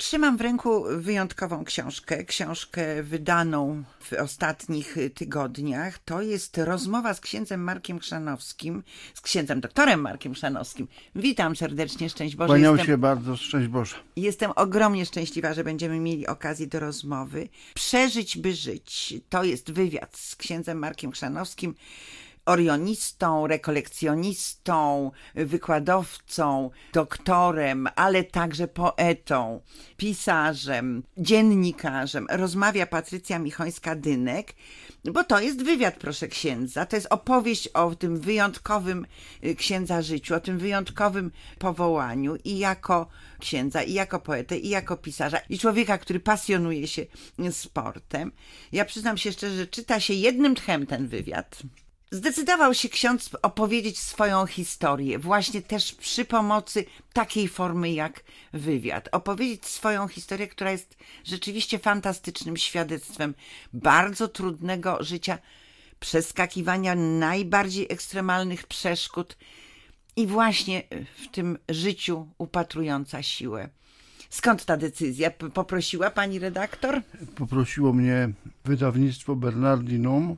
Trzymam w ręku wyjątkową książkę wydaną w ostatnich tygodniach. To jest rozmowa z księdzem Markiem Chrzanowskim, z księdzem doktorem Markiem Chrzanowskim. Witam serdecznie, szczęść Boże. Kłaniam się bardzo, szczęść Boże. Jestem ogromnie szczęśliwa, że będziemy mieli okazję do rozmowy. Przeżyć, by żyć. To jest wywiad z księdzem Markiem Chrzanowskim, orionistą, rekolekcjonistą, wykładowcą, doktorem, ale także poetą, pisarzem, dziennikarzem. Rozmawia Patrycja Michońska-Dynek, bo to jest wywiad, proszę księdza. To jest opowieść o tym wyjątkowym księdza życiu, o tym wyjątkowym powołaniu i jako księdza, i jako poetę, i jako pisarza, i człowieka, który pasjonuje się sportem. Ja przyznam się szczerze, że czyta się jednym tchem ten wywiad. Zdecydował się ksiądz opowiedzieć swoją historię, właśnie też przy pomocy takiej formy jak wywiad. Opowiedzieć swoją historię, która jest rzeczywiście fantastycznym świadectwem bardzo trudnego życia, przeskakiwania najbardziej ekstremalnych przeszkód i właśnie w tym życiu upatrująca siłę. Skąd ta decyzja? Poprosiła pani redaktor? Poprosiło mnie wydawnictwo Bernardinum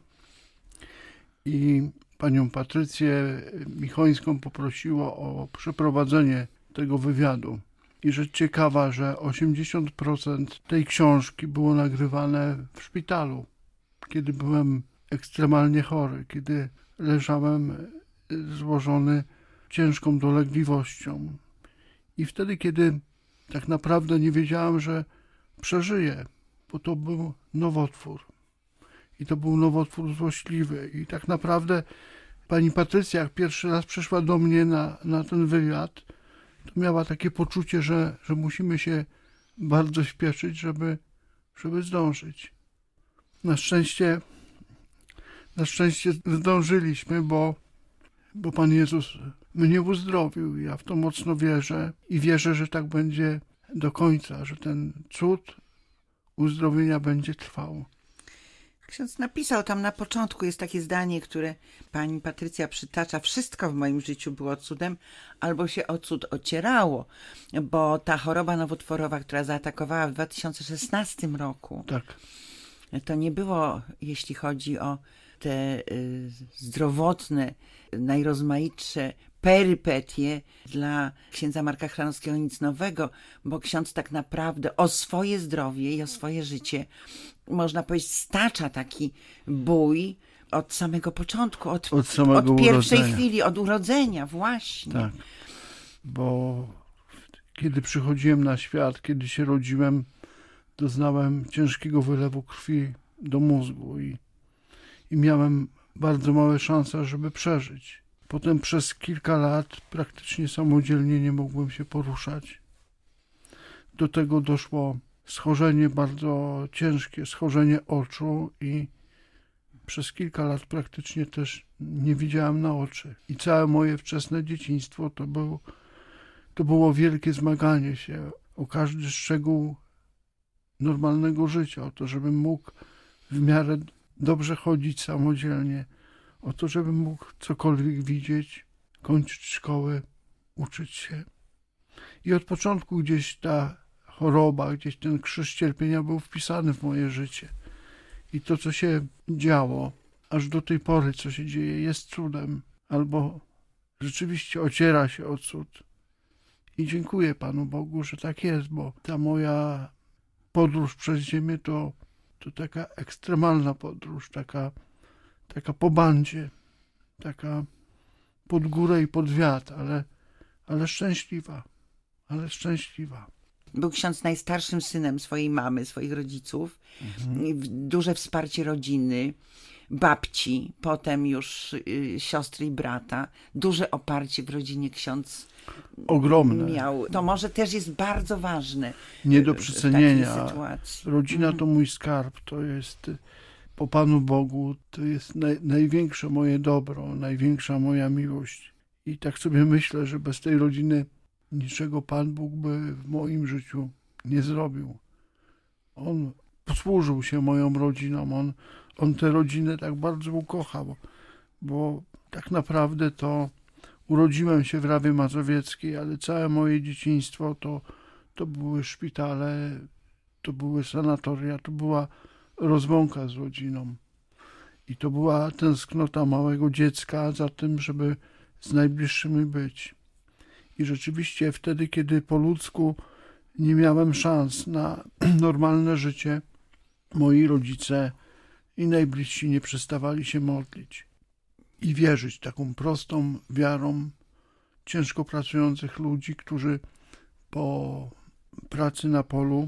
i panią Patrycję Michońską poprosiło o przeprowadzenie tego wywiadu. I rzecz ciekawa, że 80% tej książki było nagrywane w szpitalu, kiedy byłem ekstremalnie chory, kiedy leżałem złożony ciężką dolegliwością. I wtedy, kiedy tak naprawdę nie wiedziałem, że przeżyję, bo to był nowotwór. I to był nowotwór złośliwy. I tak naprawdę pani Patrycja, jak pierwszy raz przyszła do mnie na ten wywiad, to miała takie poczucie, że musimy się bardzo śpieszyć, żeby zdążyć. Na szczęście zdążyliśmy, bo Pan Jezus mnie uzdrowił. Ja w to mocno wierzę i wierzę, że tak będzie do końca, że ten cud uzdrowienia będzie trwał. Ksiądz napisał tam na początku, jest takie zdanie, które pani Patrycja przytacza: wszystko w moim życiu było cudem, albo się o cud ocierało, bo ta choroba nowotworowa, która zaatakowała w 2016 roku, Tak. To nie było, jeśli chodzi o te zdrowotne, najrozmaitsze perypetie dla księdza Marka Chrzanowskiego nic nowego, bo ksiądz tak naprawdę o swoje zdrowie i o swoje życie, można powiedzieć, stacza taki bój od samego początku, od pierwszej chwili, od urodzenia właśnie. Tak, bo kiedy przychodziłem na świat, kiedy się rodziłem, doznałem ciężkiego wylewu krwi do mózgu i miałem bardzo małe szanse, żeby przeżyć. Potem przez kilka lat praktycznie samodzielnie nie mogłem się poruszać. Do tego doszło schorzenie bardzo ciężkie, schorzenie oczu i przez kilka lat praktycznie też nie widziałem na oczy. I całe moje wczesne dzieciństwo to było wielkie zmaganie się o każdy szczegół normalnego życia, o to, żebym mógł w miarę dobrze chodzić samodzielnie, o to, żebym mógł cokolwiek widzieć, kończyć szkołę, uczyć się. I od początku gdzieś ta choroba, gdzieś ten krzyż cierpienia był wpisany w moje życie. I to, co się działo, aż do tej pory, co się dzieje, jest cudem, albo rzeczywiście ociera się o cud. I dziękuję Panu Bogu, że tak jest, bo ta moja podróż przez ziemię to taka ekstremalna podróż, taka po bandzie, taka pod górę i pod wiatr, ale szczęśliwa, Był ksiądz najstarszym synem swojej mamy, swoich rodziców. Duże wsparcie rodziny, babci, potem już siostry i brata. Duże oparcie w rodzinie ksiądz ogromne miał. To może też jest bardzo ważne. Nie do przecenienia. W takiej sytuacji. Rodzina to mój skarb, to jest po Panu Bogu, to jest największe moje dobro, największa moja miłość. I tak sobie myślę, że bez tej rodziny niczego Pan Bóg by w moim życiu nie zrobił. On posłużył się moją rodziną, on tę rodzinę tak bardzo ukochał, bo tak naprawdę to urodziłem się w Rawie Mazowieckiej, ale całe moje dzieciństwo to były szpitale, to były sanatoria, to była rozłąka z rodziną. I to była tęsknota małego dziecka za tym, żeby z najbliższymi być. I rzeczywiście wtedy, kiedy po ludzku nie miałem szans na normalne życie, moi rodzice i najbliżsi nie przestawali się modlić i wierzyć taką prostą wiarą ciężko pracujących ludzi, którzy po pracy na polu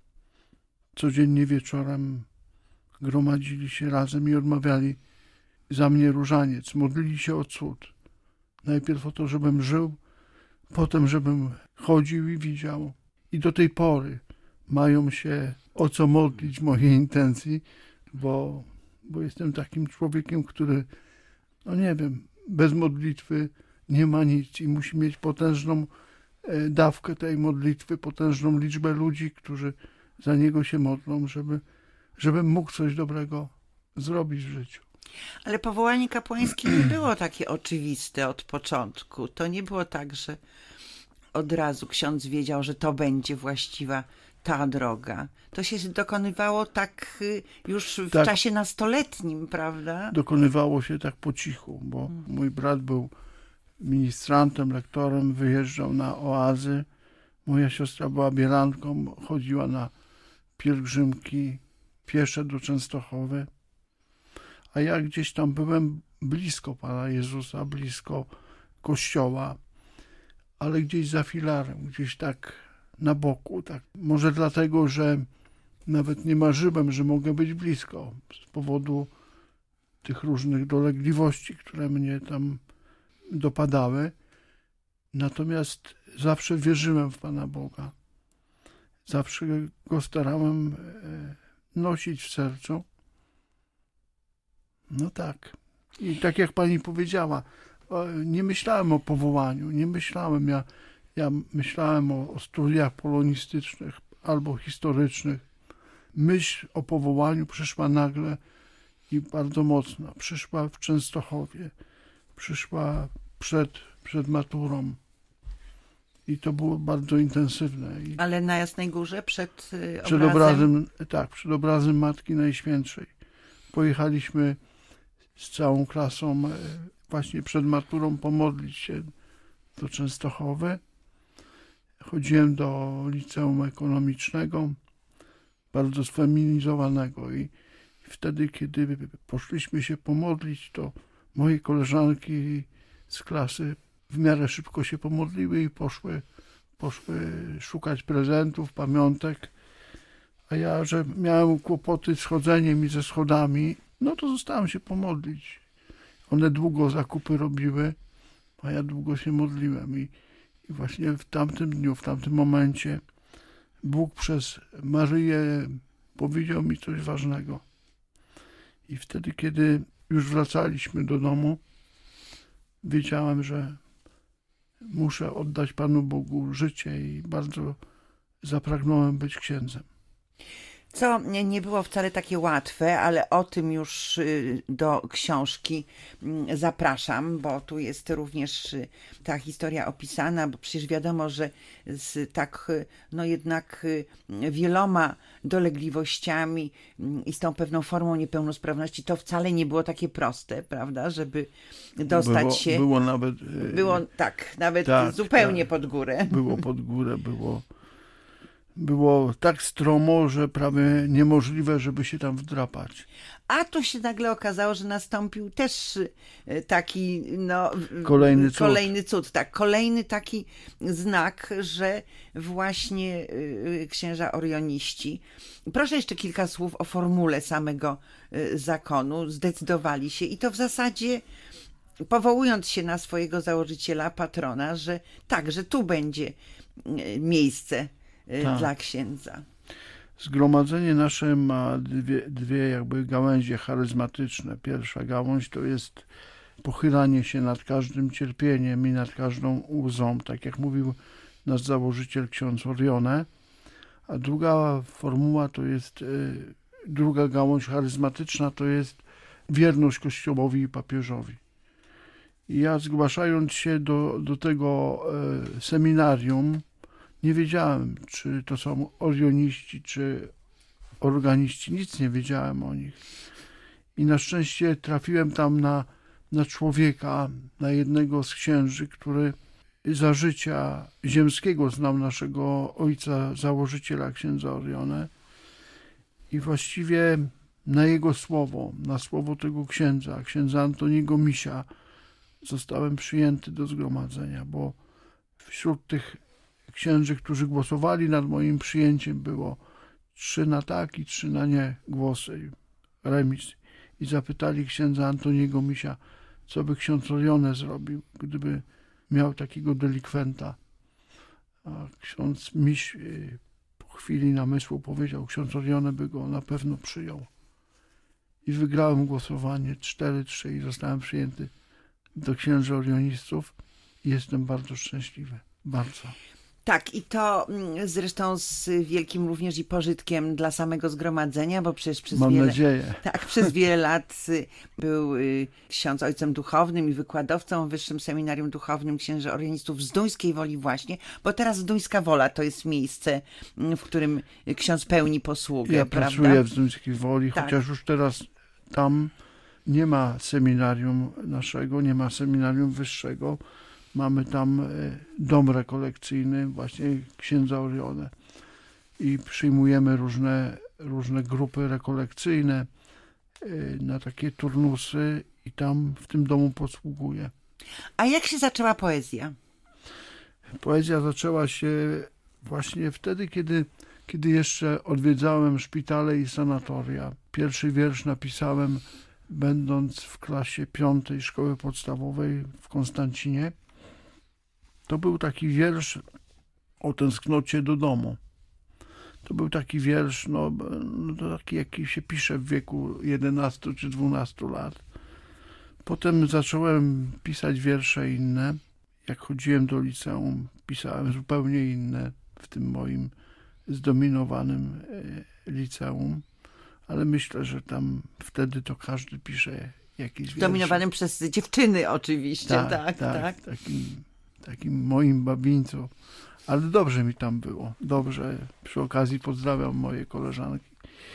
codziennie wieczorem gromadzili się razem i odmawiali za mnie różaniec, modlili się o cud. Najpierw o to, żebym żył, potem, żebym chodził i widział. I do tej pory mają się o co modlić w mojej intencji, bo jestem takim człowiekiem, który, no nie wiem, bez modlitwy nie ma nic i musi mieć potężną dawkę tej modlitwy, potężną liczbę ludzi, którzy za niego się modlą, żebym mógł coś dobrego zrobić w życiu. Ale powołanie kapłańskie nie było takie oczywiste od początku. To nie było tak, że od razu ksiądz wiedział, że to będzie właściwa ta droga. To się dokonywało tak już w czasie nastoletnim, prawda? Dokonywało się tak po cichu, bo mój brat był ministrantem, lektorem, wyjeżdżał na oazy. Moja siostra była bielanką, chodziła na pielgrzymki piesze do Częstochowy. A ja gdzieś tam byłem blisko Pana Jezusa, blisko Kościoła, ale gdzieś za filarem, gdzieś tak na boku. Tak. Może dlatego, że nawet nie marzyłem, że mogę być blisko z powodu tych różnych dolegliwości, które mnie tam dopadały. Natomiast zawsze wierzyłem w Pana Boga. Zawsze Go starałem nosić w sercu. No tak. I tak jak Pani powiedziała, nie myślałem o powołaniu, nie myślałem. Ja myślałem o studiach polonistycznych albo historycznych. Myśl o powołaniu przyszła nagle i bardzo mocno. Przyszła w Częstochowie. Przyszła przed maturą. I to było bardzo intensywne. Ale na Jasnej Górze przed obrazem? Tak, przed obrazem Matki Najświętszej. Pojechaliśmy z całą klasą właśnie przed maturą pomodlić się do Częstochowy. Chodziłem do liceum ekonomicznego, bardzo sfeminizowanego i wtedy, kiedy poszliśmy się pomodlić, to moje koleżanki z klasy w miarę szybko się pomodliły i poszły szukać prezentów, pamiątek, a ja, że miałem kłopoty z chodzeniem i ze schodami, no to zostałem się pomodlić. One długo zakupy robiły, a ja długo się modliłem i właśnie w tamtym dniu, w tamtym momencie Bóg przez Maryję powiedział mi coś ważnego. I wtedy, kiedy już wracaliśmy do domu, wiedziałem, że muszę oddać Panu Bogu życie i bardzo zapragnąłem być księdzem. Co nie było wcale takie łatwe, ale o tym już do książki zapraszam, bo tu jest również ta historia opisana, bo przecież wiadomo, że z tak no jednak wieloma dolegliwościami i z tą pewną formą niepełnosprawności to wcale nie było takie proste, prawda, żeby dostać się. Było nawet... Było nawet zupełnie pod górę. Było pod górę, było tak stromo, że prawie niemożliwe, żeby się tam wdrapać. A tu się nagle okazało, że nastąpił też taki kolejny cud. Tak, kolejny taki znak, że właśnie księża orioniści. Proszę jeszcze kilka słów o formule samego zakonu. Zdecydowali się i to w zasadzie powołując się na swojego założyciela, patrona, że tak, że tu będzie miejsce dla księdza. Zgromadzenie nasze ma dwie jakby gałęzie charyzmatyczne. Pierwsza gałąź to jest pochylanie się nad każdym cierpieniem i nad każdą łzą, tak jak mówił nasz założyciel ksiądz Orione. A druga formuła to jest, druga gałąź charyzmatyczna to jest wierność Kościołowi i papieżowi. I ja zgłaszając się do tego seminarium, nie wiedziałem, czy to są orioniści, czy organiści. Nic nie wiedziałem o nich. I na szczęście trafiłem tam na człowieka, na jednego z księży, który za życia ziemskiego znał naszego ojca, założyciela księdza Orione. I właściwie na jego słowo, na słowo tego księdza Antoniego Misia, zostałem przyjęty do zgromadzenia, bo wśród tych księży, którzy głosowali nad moim przyjęciem, było 3 na tak i 3 na nie głosy, remis. I zapytali księdza Antoniego Misia, co by ksiądz Orione zrobił, gdyby miał takiego delikwenta. A ksiądz Miś po chwili namysłu powiedział, ksiądz Orione by go na pewno przyjął. I wygrałem głosowanie 4-3 i zostałem przyjęty do księży orionistów i jestem bardzo szczęśliwy. Bardzo. Tak, i to zresztą z wielkim również i pożytkiem dla samego zgromadzenia, bo przecież Mam nadzieję. Tak, przez wiele lat był ksiądz ojcem duchownym i wykładowcą w Wyższym Seminarium Duchownym Księży Orionistów z Duńskiej Woli właśnie, bo teraz Duńska Wola to jest miejsce, w którym ksiądz pełni posługę, ja prawda? pracuję w Duńskiej Woli, tak. Chociaż już teraz tam nie ma seminarium naszego, nie ma seminarium wyższego. Mamy tam dom rekolekcyjny, właśnie księdza Orione. I przyjmujemy różne grupy rekolekcyjne na takie turnusy i tam w tym domu posługuję. A jak się zaczęła poezja? Poezja zaczęła się właśnie wtedy, kiedy jeszcze odwiedzałem szpitale i sanatoria. Pierwszy wiersz napisałem, będąc w klasie 5 szkoły podstawowej w Konstancinie. To był taki wiersz o tęsknocie do domu. To był taki wiersz, taki jaki się pisze w wieku 11 czy 12 lat. Potem zacząłem pisać wiersze inne. Jak chodziłem do liceum, pisałem zupełnie inne w tym moim zdominowanym liceum. Ale myślę, że tam wtedy to każdy pisze jakiś wiersz. Zdominowanym przez dziewczyny oczywiście, tak. Takim moim babińcu. Ale dobrze mi tam było. Dobrze. Przy okazji pozdrawiam moje koleżanki.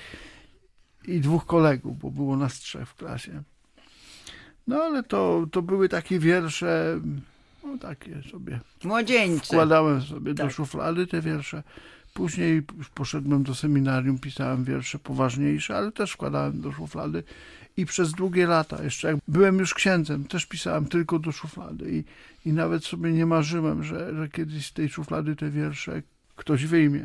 I 2 kolegów, bo było nas 3 w klasie. No ale to były takie wiersze, takie sobie. Młodzieńcze. Wkładałem sobie do szuflady te wiersze. Później już poszedłem do seminarium, pisałem wiersze poważniejsze, ale też wkładałem do szuflady. I przez długie lata, jeszcze jak byłem już księdzem, też pisałem tylko do szuflady. I nawet sobie nie marzyłem, że kiedyś z tej szuflady te wiersze ktoś wyjmie.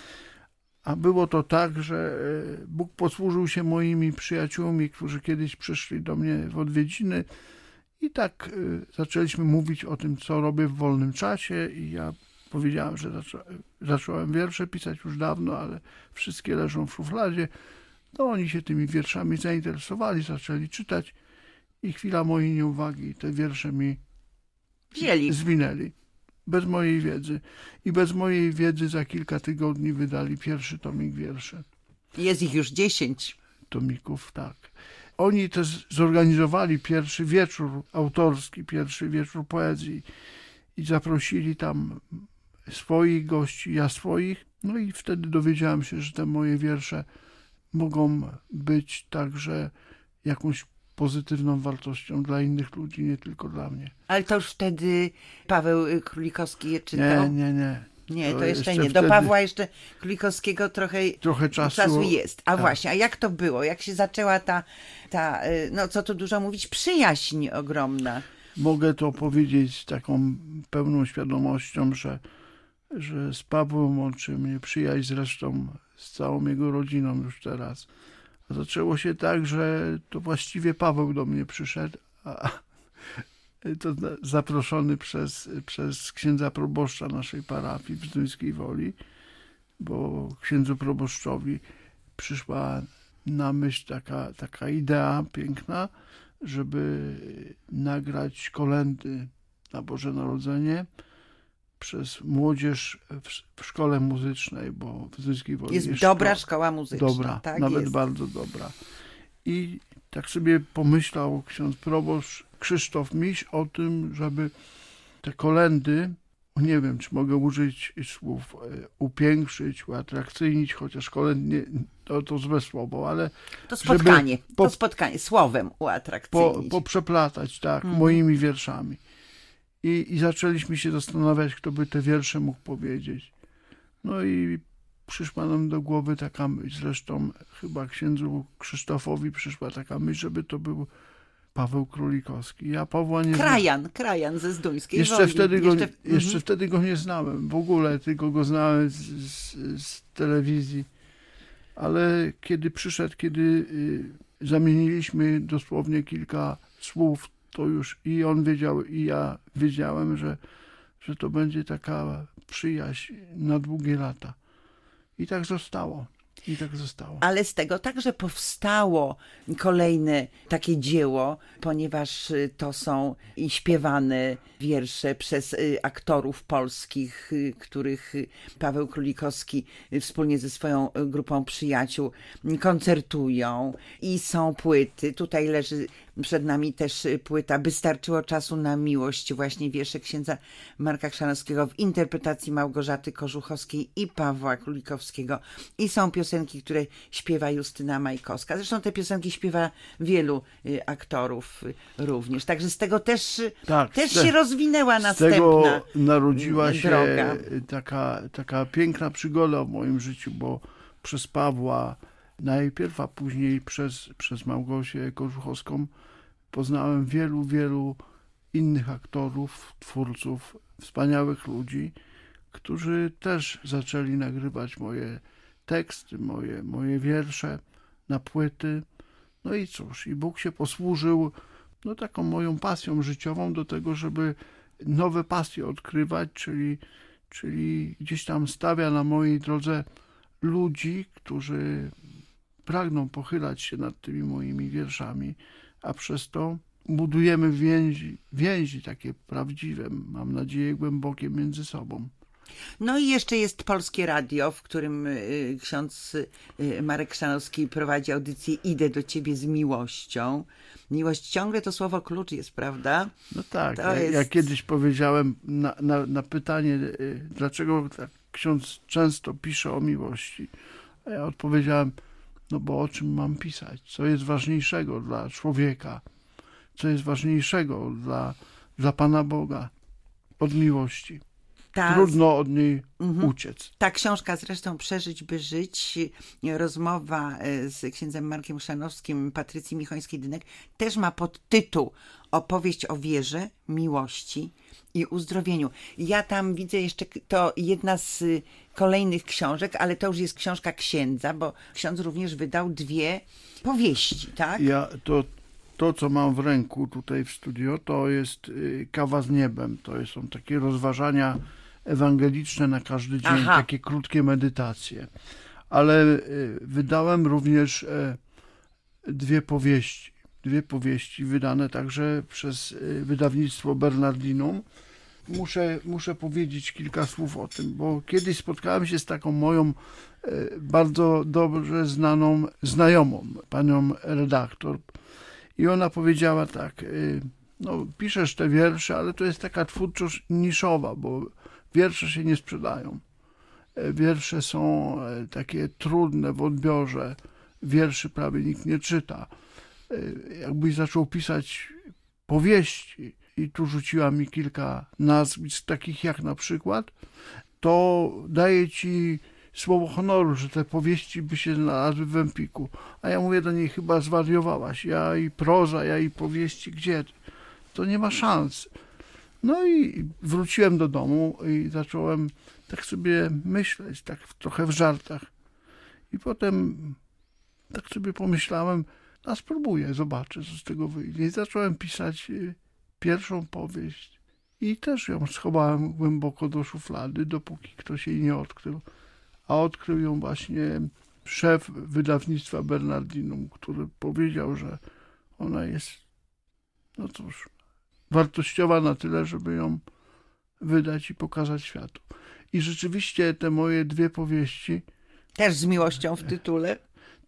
A było to tak, że Bóg posłużył się moimi przyjaciółmi, którzy kiedyś przyszli do mnie w odwiedziny i tak zaczęliśmy mówić o tym, co robię w wolnym czasie i ja powiedziałem, że zacząłem wiersze pisać już dawno, ale wszystkie leżą w szufladzie. To oni się tymi wierszami zainteresowali, zaczęli czytać i chwila mojej nieuwagi, te wiersze mi zwinęli. Bez mojej wiedzy. I bez mojej wiedzy za kilka tygodni wydali pierwszy tomik wierszy. Jest ich już 10. Tomików, tak. Oni też zorganizowali pierwszy wieczór autorski, pierwszy wieczór poezji i zaprosili tam swoich gości, ja swoich. No i wtedy dowiedziałem się, że te moje wiersze mogą być także jakąś pozytywną wartością dla innych ludzi, nie tylko dla mnie. Ale to już wtedy Paweł Królikowski je czytał? Nie. Nie, to jeszcze nie. Wtedy... Do Pawła jeszcze Królikowskiego trochę czasu jest. A właśnie, a jak to było? Jak się zaczęła ta no co tu dużo mówić, przyjaźń ogromna? Mogę to powiedzieć z taką pełną świadomością, że z Pawłem łączy mnie przyjaźń zresztą z całą jego rodziną już teraz. A zaczęło się tak, że to właściwie Paweł do mnie przyszedł, a to zaproszony przez księdza proboszcza naszej parafii w Duńskiej Woli, bo księdzu proboszczowi przyszła na myśl taka idea piękna, żeby nagrać kolędy na Boże Narodzenie przez młodzież w szkole muzycznej, bo w Duńskiej Woli jest dobra szkoła muzyczna. Dobra, tak nawet jest. bardzo dobra. I tak sobie pomyślał ksiądz proboszcz Krzysztof Miś o tym, żeby te kolędy nie wiem, czy mogę użyć słów upiększyć, uatrakcyjnić, chociaż kolędnie to złe słowo, ale to spotkanie słowem uatrakcyjnić. Poprzeplatać, tak, moimi wierszami. I zaczęliśmy się zastanawiać, kto by te wiersze mógł powiedzieć. No i przyszła nam do głowy taka myśl, zresztą chyba księdzu Krzysztofowi przyszła taka myśl, żeby to był Paweł Królikowski. Ja Pawła nie znałem. Krajan ze Zduńskiej Jeszcze wtedy go nie znałem w ogóle, tylko go znałem z telewizji. Ale kiedy przyszedł, kiedy zamieniliśmy dosłownie kilka słów, to już i on wiedział, i ja wiedziałem, że to będzie taka przyjaźń na długie lata. I tak zostało. Ale z tego także powstało kolejne takie dzieło, ponieważ to są i śpiewane wiersze przez aktorów polskich, których Paweł Królikowski wspólnie ze swoją grupą przyjaciół koncertują, i są płyty. Tutaj leży przed nami też płyta By starczyło czasu na miłość, właśnie wiersze księdza Marka Chrzanowskiego w interpretacji Małgorzaty Kożuchowskiej i Pawła Królikowskiego. I są piosenki, które śpiewa Justyna Majkowska. Zresztą te piosenki śpiewa wielu aktorów również. Także z tego też się rozwinęła następna droga. Z tego narodziła się taka piękna przygoda w moim życiu, bo przez Pawła najpierw, a później przez Małgosię Kożuchowską poznałem wielu innych aktorów, twórców, wspaniałych ludzi, którzy też zaczęli nagrywać moje teksty, moje wiersze na płyty. No i cóż, i Bóg się posłużył taką moją pasją życiową do tego, żeby nowe pasje odkrywać, czyli gdzieś tam stawia na mojej drodze ludzi, którzy pragną pochylać się nad tymi moimi wierszami, a przez to budujemy więzi takie prawdziwe, mam nadzieję, głębokie między sobą. No i jeszcze jest Polskie Radio, w którym ksiądz Marek Chrzanowski prowadzi audycję Idę do ciebie z miłością. Miłość ciągle to słowo klucz jest, prawda? No tak, ja kiedyś powiedziałem na pytanie, dlaczego tak ksiądz często pisze o miłości, a ja odpowiedziałem, no bo o czym mam pisać? Co jest ważniejszego dla człowieka? Co jest ważniejszego dla Pana Boga od miłości? Trudno od niej uciec. Ta książka zresztą Przeżyć, by żyć, rozmowa z księdzem Markiem Chrzanowskim, Patrycji Michońskiej-Dynek, też ma podtytuł Opowieść o wierze, miłości i uzdrowieniu. Ja tam widzę jeszcze, to jedna z kolejnych książek, ale to już jest książka księdza, bo ksiądz również wydał 2 powieści, tak? To, co mam w ręku tutaj w studio, to jest Kawa z niebem. To są takie rozważania ewangeliczne na każdy dzień, takie krótkie medytacje. Ale wydałem również 2 powieści. 2 powieści wydane także przez wydawnictwo Bernardinum. Muszę powiedzieć kilka słów o tym, bo kiedyś spotkałem się z taką moją bardzo dobrze znaną znajomą, panią redaktor, i ona powiedziała tak, piszesz te wiersze, ale to jest taka twórczość niszowa, bo wiersze się nie sprzedają. Wiersze są takie trudne w odbiorze, wierszy prawie nikt nie czyta. Jakbyś zaczął pisać powieści, i tu rzuciła mi kilka nazwisk, takich jak na przykład, to daje ci słowo honoru, że te powieści by się znalazły w Empiku. A ja mówię do niej, chyba zwariowałaś. Ja i proza, ja i powieści, gdzie? To nie ma szans. No i wróciłem do domu i zacząłem tak sobie myśleć, tak trochę w żartach. I potem tak sobie pomyślałem, a spróbuję, zobaczę, co z tego wyjdzie. I zacząłem pisać pierwszą powieść. I też ją schowałem głęboko do szuflady, dopóki ktoś jej nie odkrył. A odkrył ją właśnie szef wydawnictwa Bernardinum, który powiedział, że ona jest, wartościowa na tyle, żeby ją wydać i pokazać światu. I rzeczywiście te moje 2 powieści, też z miłością w tytule,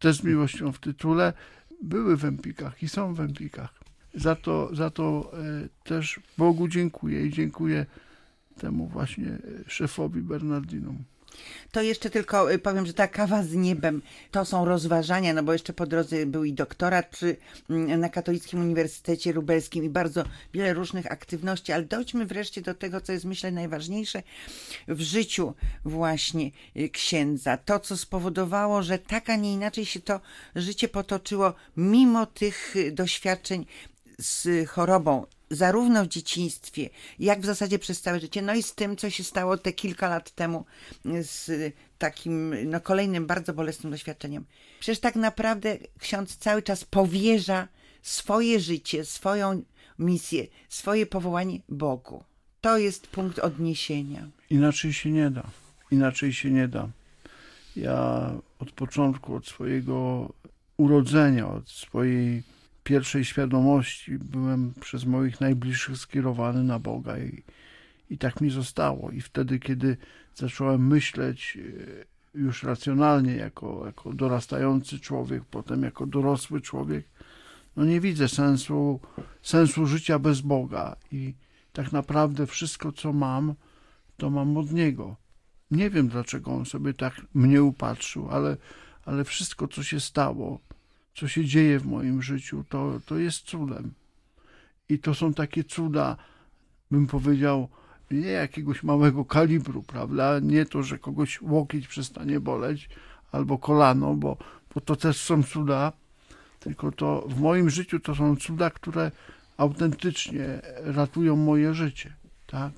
były w Empikach i są w Empikach. Za to też Bogu dziękuję i dziękuję temu właśnie szefowi Bernardinom. To jeszcze tylko powiem, że ta kawa z niebem to są rozważania, no bo jeszcze po drodze był i doktorat na Katolickim Uniwersytecie Lubelskim i bardzo wiele różnych aktywności, ale dojdźmy wreszcie do tego, co jest myślę najważniejsze w życiu właśnie księdza. To, co spowodowało, że tak, a nie inaczej się to życie potoczyło mimo tych doświadczeń z chorobą, zarówno w dzieciństwie, jak w zasadzie przez całe życie, no i z tym, co się stało te kilka lat temu z takim kolejnym bardzo bolesnym doświadczeniem. Przecież tak naprawdę ksiądz cały czas powierza swoje życie, swoją misję, swoje powołanie Bogu. To jest punkt odniesienia. Inaczej się nie da. Inaczej się nie da. Ja od początku, od swojego urodzenia, od swojej pierwszej świadomości byłem przez moich najbliższych skierowany na Boga i tak mi zostało. I wtedy, kiedy zacząłem myśleć już racjonalnie jako dorastający człowiek, potem jako dorosły człowiek, no nie widzę sensu życia bez Boga i tak naprawdę wszystko, co mam, to mam od Niego. Nie wiem, dlaczego On sobie tak mnie upatrzył, ale wszystko, co się stało, co się dzieje w moim życiu, to jest cudem. I to są takie cuda, bym powiedział, nie jakiegoś małego kalibru, prawda? Nie to, że kogoś łokieć przestanie boleć, albo kolano, bo to też są cuda, tylko to w moim życiu to są cuda, które autentycznie ratują moje życie, tak?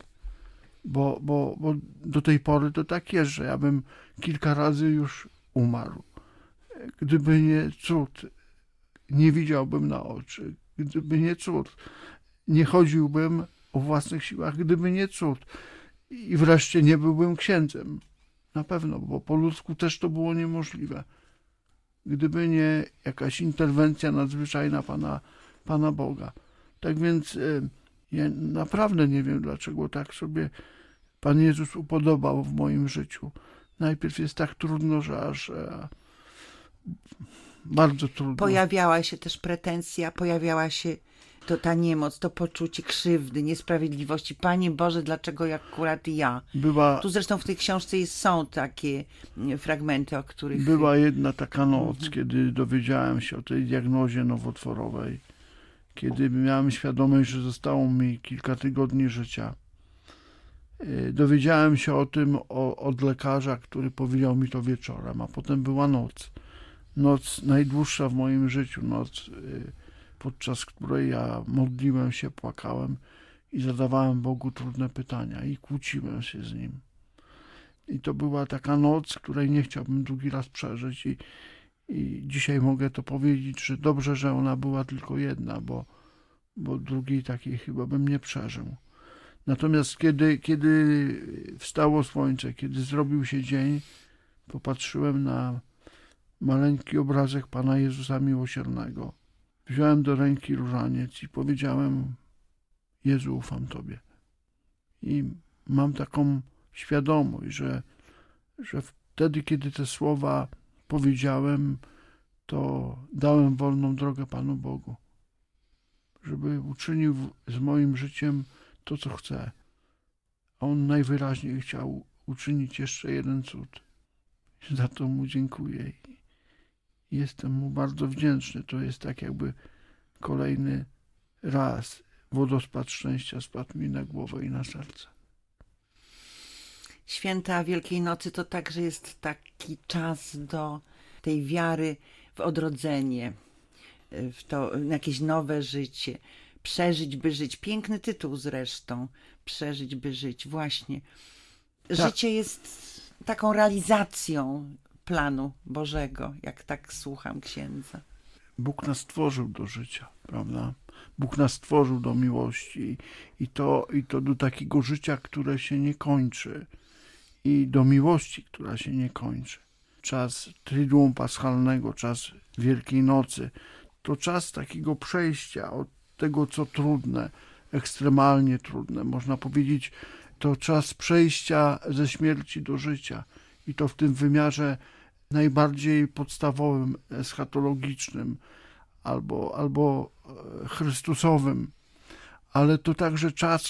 Bo do tej pory to tak jest, że ja bym kilka razy już umarł. Gdyby nie cud, nie widziałbym na oczy. Gdyby nie cud, nie chodziłbym o własnych siłach. Gdyby nie cud. I wreszcie nie byłbym księdzem. Na pewno, bo po ludzku też to było niemożliwe. Gdyby nie jakaś interwencja nadzwyczajna Pana Boga. Tak więc ja naprawdę nie wiem, dlaczego tak sobie Pan Jezus upodobał w moim życiu. Najpierw jest tak trudno, że aż bardzo trudno. Pojawiała się też pretensja, pojawiała się ta niemoc, to poczucie krzywdy, niesprawiedliwości. Panie Boże, dlaczego akurat ja? Tu zresztą w tej książce są takie fragmenty, o których... Była jedna taka noc, kiedy dowiedziałem się o tej diagnozie nowotworowej, kiedy miałem świadomość, że zostało mi kilka tygodni życia. Dowiedziałem się o tym od lekarza, który powiedział mi to wieczorem, a potem była noc. Noc najdłuższa w moim życiu, noc, podczas której ja modliłem się, płakałem i zadawałem Bogu trudne pytania i kłóciłem się z Nim. I to była taka noc, której nie chciałbym drugi raz przeżyć i dzisiaj mogę to powiedzieć, że dobrze, że ona była tylko jedna, bo drugiej takiej chyba bym nie przeżył. Natomiast kiedy wstało słońce, kiedy zrobił się dzień, popatrzyłem na maleńki obrazek Pana Jezusa Miłosiernego. Wziąłem do ręki różaniec i powiedziałem: Jezu, ufam Tobie. I mam taką świadomość, że wtedy, kiedy te słowa powiedziałem, to dałem wolną drogę Panu Bogu, żeby uczynił z moim życiem to, co chce. A On najwyraźniej chciał uczynić jeszcze jeden cud. Za to Mu dziękuję. Jestem Mu bardzo wdzięczny. To jest tak jakby kolejny raz wodospad szczęścia spadł mi na głowę i na serce. Święta Wielkiej Nocy to także jest taki czas do tej wiary w odrodzenie, w to jakieś nowe życie. Przeżyć, by żyć. Piękny tytuł zresztą. Przeżyć, by żyć. Właśnie. Tak. Życie jest taką realizacją planu Bożego, jak tak słucham księdza. Bóg nas stworzył do życia, prawda? Bóg nas stworzył do miłości i to do takiego życia, które się nie kończy i do miłości, która się nie kończy. Czas Triduum Paschalnego, czas Wielkiej Nocy, to czas takiego przejścia od tego, co trudne, ekstremalnie trudne, można powiedzieć, to czas przejścia ze śmierci do życia i to w tym wymiarze najbardziej podstawowym, eschatologicznym albo chrystusowym, ale to także czas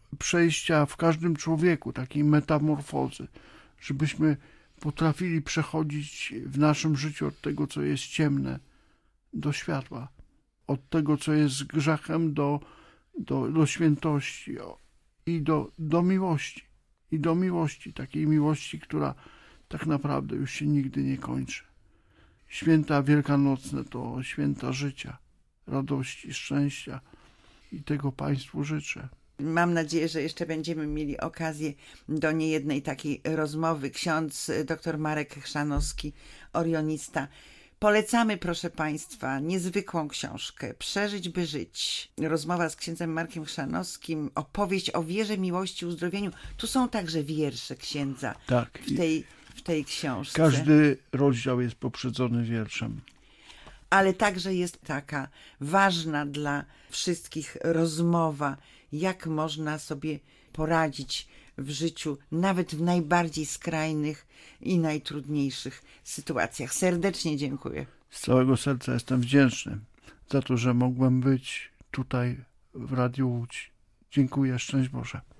przejścia w każdym człowieku, takiej metamorfozy, żebyśmy potrafili przechodzić w naszym życiu od tego, co jest ciemne, do światła, od tego, co jest grzechem, do świętości i do miłości. I do miłości, takiej miłości, która tak naprawdę już się nigdy nie kończy. Święta wielkanocne to święta życia, radości, szczęścia i tego Państwu życzę. Mam nadzieję, że jeszcze będziemy mieli okazję do niejednej takiej rozmowy. Ksiądz dr Marek Chrzanowski, orionista. Polecamy, proszę Państwa, niezwykłą książkę „Przeżyć, by żyć”. Rozmowa z księdzem Markiem Chrzanowskim, opowieść o wierze, miłości, uzdrowieniu. Tu są także wiersze księdza Tak, w tej książce. każdy rozdział jest poprzedzony wierszem. Ale także jest taka ważna dla wszystkich rozmowa, jak można sobie poradzić w życiu, nawet w najbardziej skrajnych i najtrudniejszych sytuacjach. Serdecznie dziękuję. Z całego serca jestem wdzięczny za to, że mogłem być tutaj w Radiu Łódź. Dziękuję, szczęść Boże.